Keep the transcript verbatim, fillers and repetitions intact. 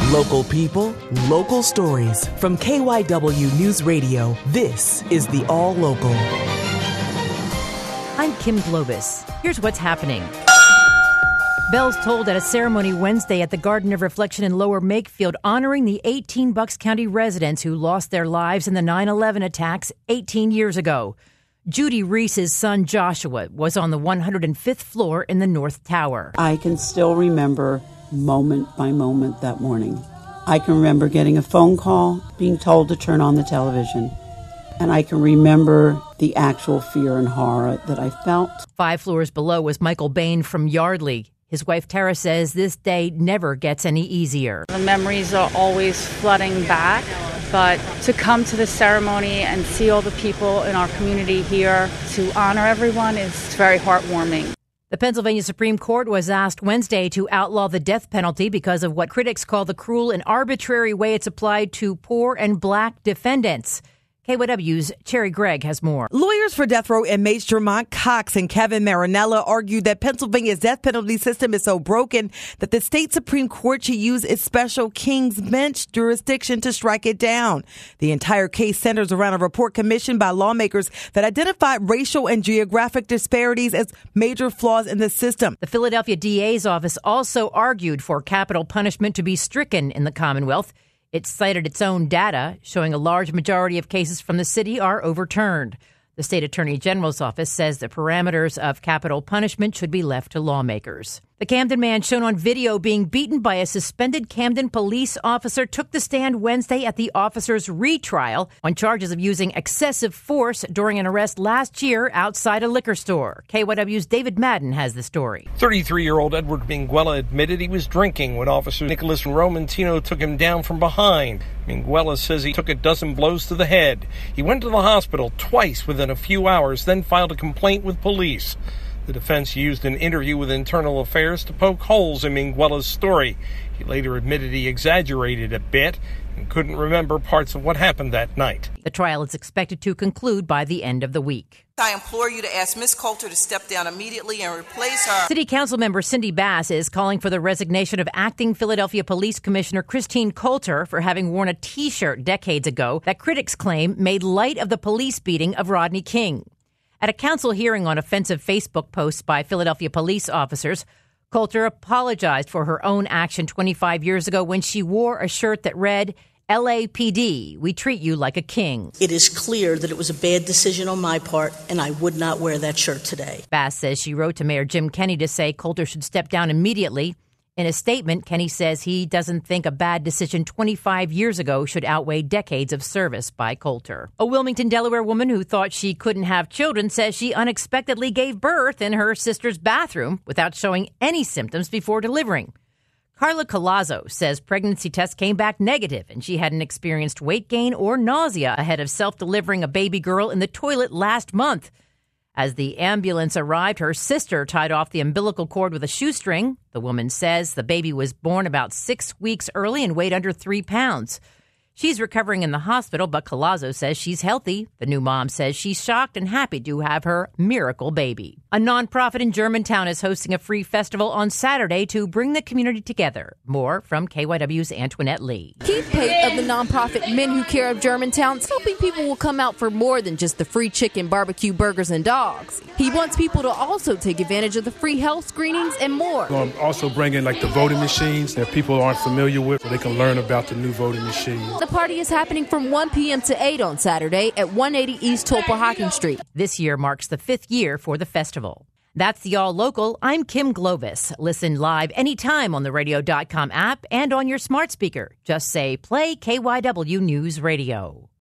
Local people, local stories. From K Y W News Radio, this is the All Local. I'm Kim Globus. Here's what's happening. Bells tolled at a ceremony Wednesday at the Garden of Reflection in Lower Makefield, honoring the eighteen Bucks County residents who lost their lives in the nine eleven attacks eighteen years ago. Judy Reese's son Joshua was on the one hundred fifth floor in the North Tower. I can still remember moment by moment that morning. I can remember getting a phone call, being told to turn on the television. And I can remember the actual fear and horror that I felt. Five floors below was Michael Bain from Yardley. His wife Tara says this day never gets any easier. The memories are always flooding back, but to come to the ceremony and see all the people in our community here to honor everyone is very heartwarming. The Pennsylvania Supreme Court was asked Wednesday to outlaw the death penalty because of what critics call the cruel and arbitrary way it's applied to poor and black defendants. K Y W's Cherry Gregg has more. Lawyers for death row inmates Jermont Cox and Kevin Marinella argued that Pennsylvania's death penalty system is so broken that the state Supreme Court should use its special King's Bench jurisdiction to strike it down. The entire case centers around a report commissioned by lawmakers that identified racial and geographic disparities as major flaws in the system. The Philadelphia D A's office also argued for capital punishment to be stricken in the Commonwealth. It cited its own data, showing a large majority of cases from the city are overturned. The state attorney general's office says the parameters of capital punishment should be left to lawmakers. The Camden man shown on video being beaten by a suspended Camden police officer took the stand Wednesday at the officer's retrial on charges of using excessive force during an arrest last year outside a liquor store. K Y W's David Madden has the story. thirty-three-year-old Edward Minguella admitted he was drinking when Officer Nicholas Romantino took him down from behind. Minguella says he took a dozen blows to the head. He went to the hospital twice within a few hours, then filed a complaint with police. The defense used an interview with Internal Affairs to poke holes in Minguella's story. He later admitted he exaggerated a bit and couldn't remember parts of what happened that night. The trial is expected to conclude by the end of the week. I implore you to ask Miz Coulter to step down immediately and replace her. City Council member Cindy Bass is calling for the resignation of acting Philadelphia Police Commissioner Christine Coulter for having worn a T-shirt decades ago that critics claim made light of the police beating of Rodney King. At a council hearing on offensive Facebook posts by Philadelphia police officers, Coulter apologized for her own action twenty-five years ago when she wore a shirt that read, L A P D, we treat you like a king. It is clear that it was a bad decision on my part, and I would not wear that shirt today. Bass says she wrote to Mayor Jim Kenney to say Coulter should step down immediately. In a statement, Kenney says he doesn't think a bad decision twenty-five years ago should outweigh decades of service by Coulter. A Wilmington, Delaware woman who thought she couldn't have children says she unexpectedly gave birth in her sister's bathroom without showing any symptoms before delivering. Carla Colazzo says pregnancy tests came back negative and she hadn't experienced weight gain or nausea ahead of self-delivering a baby girl in the toilet last month. As the ambulance arrived, her sister tied off the umbilical cord with a shoestring. The woman says the baby was born about six weeks early and weighed under three pounds. She's recovering in the hospital, but Colazzo says she's healthy. The new mom says she's shocked and happy to have her miracle baby. A nonprofit in Germantown is hosting a free festival on Saturday to bring the community together. More from K Y W's Antoinette Lee. Keith Pate of the nonprofit Men Who Care of Germantown is hoping people will come out for more than just the free chicken, barbecue, burgers, and dogs. He wants people to also take advantage of the free health screenings and more. I'm also bringing like the voting machines that people aren't familiar with so they can learn about the new voting machines. The party is happening from one p.m. to eight on Saturday at one eighty East Tolpahawken Street. This year marks the fifth year for the festival. That's the All Local. I'm Kim Globus. Listen live anytime on the radio dot com app and on your smart speaker. Just say, play K Y W News Radio.